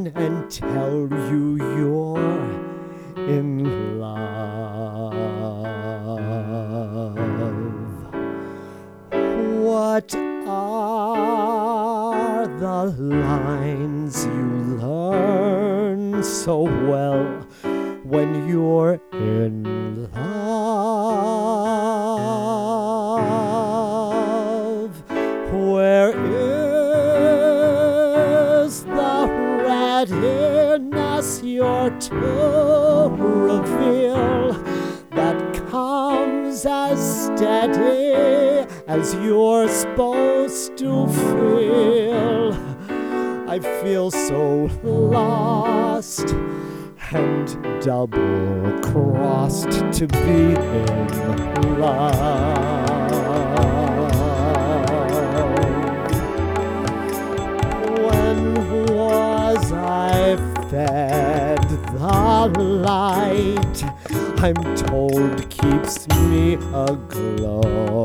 and tell you you're in love. What are the lines you learn so well when you're in love? Where is the readiness you're to reveal that comes as steady as you're supposed to feel? I feel so lost and double-crossed to be in love. When was I fed the light I'm told keeps me aglow?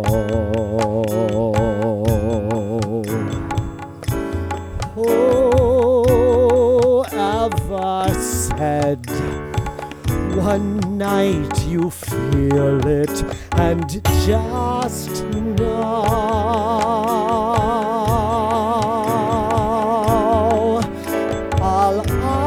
Who ever said one night you feel it and just know? I'll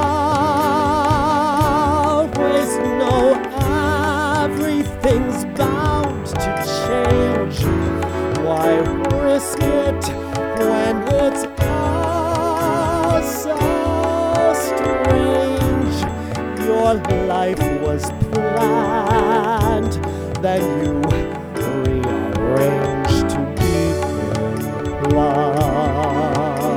always know everything's bound to change. Why risk it when it's all so strange? Your life was planned, then you rearranged to be in love.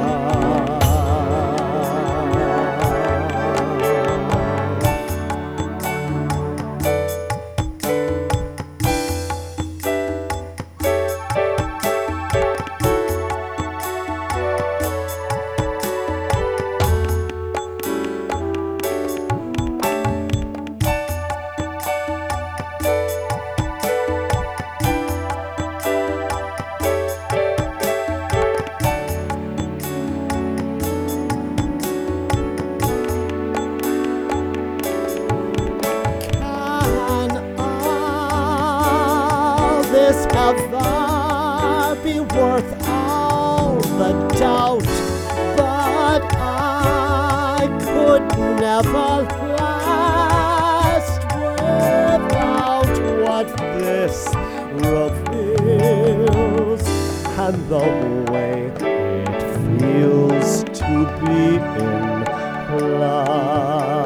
This ever be worth all the doubt? But I could never last without what this reveals, and the way it feels to be in love.